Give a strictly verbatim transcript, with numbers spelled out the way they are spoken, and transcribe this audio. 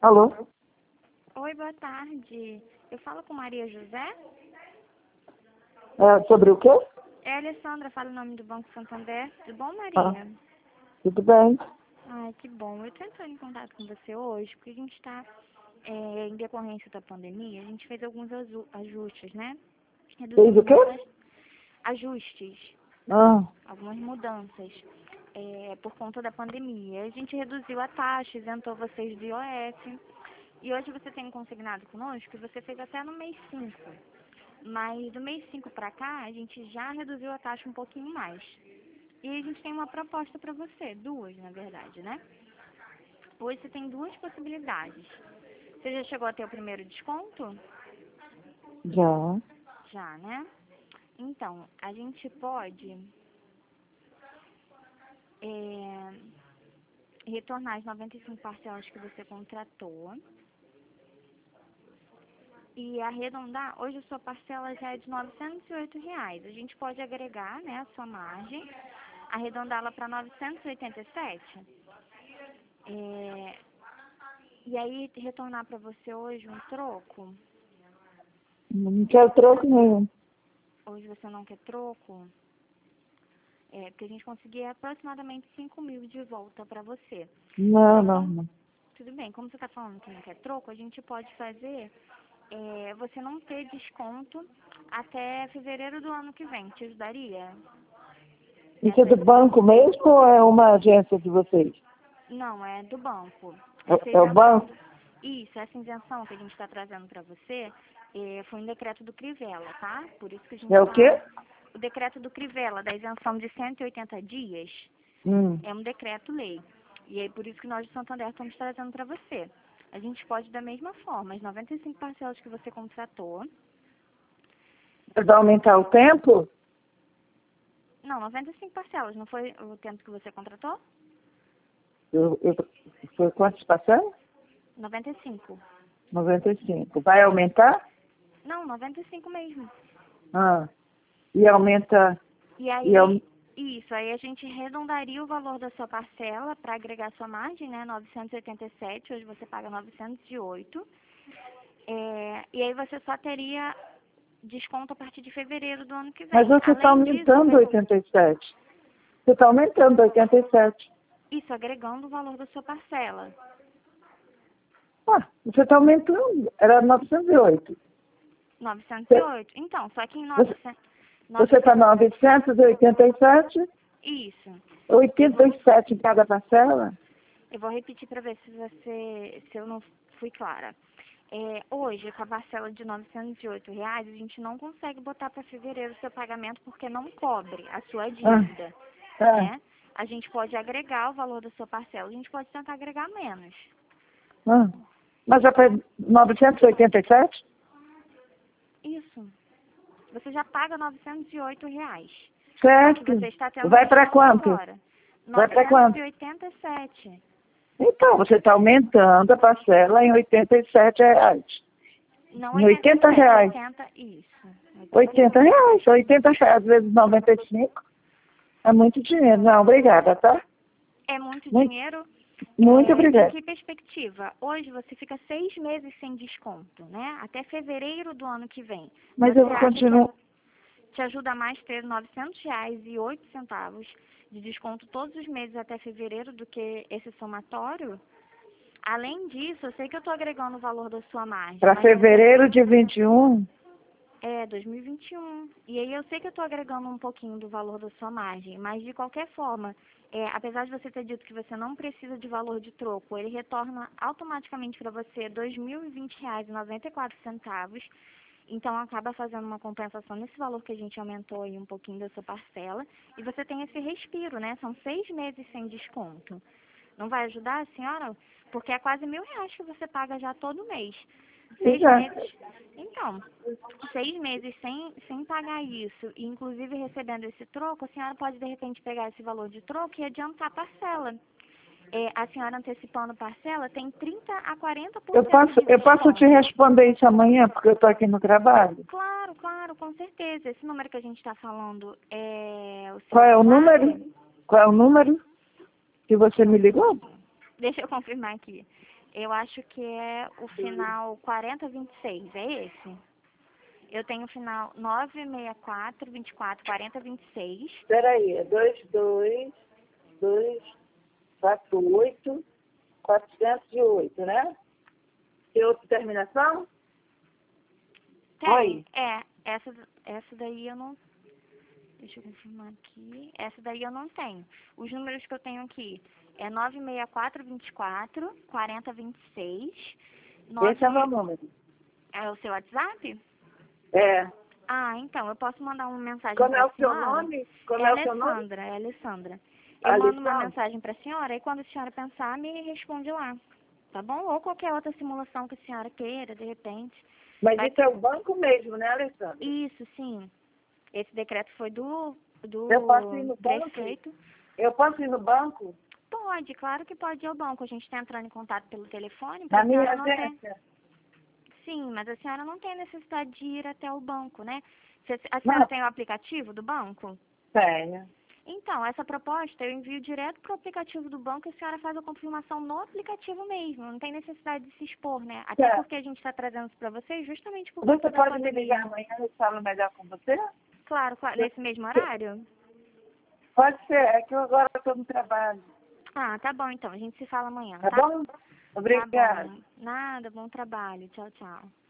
Alô? Oi, boa tarde. Eu falo com Maria José? É, sobre o quê? É a Alessandra, fala o nome do Banco Santander. Tudo bom, Ah, Maria? tudo bem. Ai, que bom. Eu tô entrando em contato com você hoje porque a gente está, é, em decorrência da pandemia, a gente fez alguns azu- ajustes, né? Fez o Reduzimos quê? alguns ajustes, Ah, algumas mudanças, é, por conta da pandemia. A gente reduziu a taxa, isentou vocês do I O F. E hoje você tem consignado conosco que você fez até no mês cinco. Mas do mês cinco para cá, a gente já reduziu a taxa um pouquinho mais. E a gente tem uma proposta para você, duas, na verdade, né? Hoje você tem duas possibilidades. Você já chegou a ter o primeiro desconto? já. Já, né? Então, a gente pode é, retornar as noventa e cinco parcelas que você contratou e arredondar. Hoje a sua parcela já é de novecentos e oito reais. A gente pode agregar, né, a sua margem, arredondá-la para novecentos e oitenta e sete. É, e aí retornar para você hoje um troco. Não quero troco nenhum. Hoje você não quer troco? É, porque a gente conseguia aproximadamente cinco mil de volta para você. Não, Então, não, como, não. tudo bem, como você está falando que não quer troco, a gente pode fazer é, você não ter desconto até fevereiro do ano que vem. Te ajudaria? Isso é Essa do banco mesmo ou é uma agência de vocês? Não, é do banco. Essa É, é o isenção, banco? isso, essa isenção que a gente está trazendo para você é, foi um decreto do Crivella, tá? Por isso que a gente É o quê? está... O decreto do Crivella, da isenção de cento e oitenta dias, Hum. é um decreto-lei. E é por isso que nós do Santander estamos trazendo para você. A gente pode, da mesma forma, as noventa e cinco parcelas que você contratou... Vai aumentar o tempo? Não, noventa e cinco parcelas, não foi o tempo que você contratou? Eu, eu, foi quantos passaram? noventa e cinco. noventa e cinco. Vai aumentar? Não, noventa e cinco mesmo. Ah. E aumenta... E E aí, aum... isso, aí a gente arredondaria o valor da sua parcela para agregar sua margem, né? novecentos e oitenta e sete, hoje você paga novecentos e oito. É, e aí você só teria desconto a partir de fevereiro do ano que Mas vem. você está Além disso, aumentando oitenta e sete. Você está aumentando oitenta e sete. isso, agregando o valor da sua parcela. Ah, você está aumentando. Era novecentos e oito. novecentos e Você oito. Então, só que em você novecentos... você está novecentos e oitenta e sete, Isso. Eu oitenta vou, e sete em cada parcela? eu vou repetir para ver se você, se eu não fui clara. É, hoje, com a parcela de novecentos e oito reais, a gente não consegue botar para fevereiro o seu pagamento porque não cobre a sua Ah, dívida, ah, né? A gente pode agregar o valor da sua parcela, a gente pode tentar agregar menos. ah. Mas já foi novecentos e oitenta e sete? Isso. Você já paga novecentos e oito reais. Só que Certo. você está tendo um Vai para desconto quanto? agora. Vai para novecentos quanto? e oitenta e sete. Então, você está aumentando a parcela em oitenta e sete reais. Não Em oitenta oitenta e sete, reais. oitenta, isso. oitenta reais. oitenta reais vezes noventa e cinco. É muito dinheiro. Não, obrigada, tá? É muito Muito, dinheiro. muito É, em obrigada. que perspectiva? Hoje você fica seis meses sem desconto, né? Até fevereiro do ano que vem. Mas Você eu acha que continuo. te ajuda mais ter novecentos reais e oito centavos de desconto todos os meses até fevereiro do que esse somatório? Além disso, eu sei que eu estou agregando o valor da sua margem, Para mas não sei... fevereiro de vinte e um. É, dois mil e vinte e um. E aí eu sei que eu estou agregando um pouquinho do valor da sua margem, mas de qualquer forma, é, apesar de você ter dito que você não precisa de valor de troco, ele retorna automaticamente para você dois mil e vinte reais e noventa e quatro centavos. Então acaba fazendo uma compensação nesse valor que a gente aumentou aí um pouquinho da sua parcela. E você tem esse respiro, né? São seis meses sem desconto. Não vai ajudar a senhora? Porque é quase mil reais que você paga já todo mês. Seis Exato. meses. Então, seis meses sem, sem pagar isso, e inclusive recebendo esse troco, a senhora pode de repente pegar esse valor de troco e adiantar a parcela. É, a senhora antecipando parcela tem trinta a quarenta por Eu cento posso, de eu posso te desconto. responder isso amanhã, porque eu estou aqui no trabalho. Claro, claro, com certeza. Esse número que a gente está falando é o seu Qual é o WhatsApp? número? Qual é o número que você me ligou? Deixa eu confirmar aqui. Eu acho que é o final quarenta vinte e seis, é esse? Eu tenho o final nove seis quatro, vinte e quatro, quarenta, vinte e seis. Espera aí, é dois dois, dois, quatro, oito, quatrocentos e oito, né? Tem outra terminação? Tem. Oi. É, essa, essa daí eu não... Deixa eu confirmar aqui. Essa daí eu não tenho. Os números que eu tenho aqui é nove seis quatro, vinte e quatro, quarenta, vinte e seis. Esse é o meu número. É o seu WhatsApp? É. Ah, então, eu posso mandar uma mensagem Como para é a o seu senhora? nome? Como É é o seu nome? Alessandra, é Alessandra. Eu mando uma Alessandra? mensagem para a senhora e quando a senhora pensar, me responde lá. Tá bom? Ou qualquer outra simulação que a senhora queira, de repente. Mas Vai isso é o banco mesmo, né, Alessandra? Isso, sim. Esse decreto foi do, do Eu posso ir no banco? prefeito. Eu posso ir no banco? Pode, claro que pode ir ao banco. A gente está entrando em contato pelo telefone, porque Na a minha senhora não tem... agência? Sim, mas a senhora não tem necessidade de ir até o banco, né? Você- A senhora Não, tem o aplicativo do banco? tenho. Então, essa proposta eu envio direto para o aplicativo do banco e a senhora faz a confirmação no aplicativo mesmo. Não tem necessidade de se expor, né? Até Certo. porque a gente está trazendo isso para vocês justamente por Você conta da pode me ligar pandemia. amanhã e eu falo melhor com você? Claro, claro, nesse mesmo horário? Pode ser, é que eu agora estou no trabalho. Ah, tá bom então. A gente se fala amanhã, Tá tá? bom? Tá Obrigada. bom. Nada, bom trabalho. Tchau, tchau.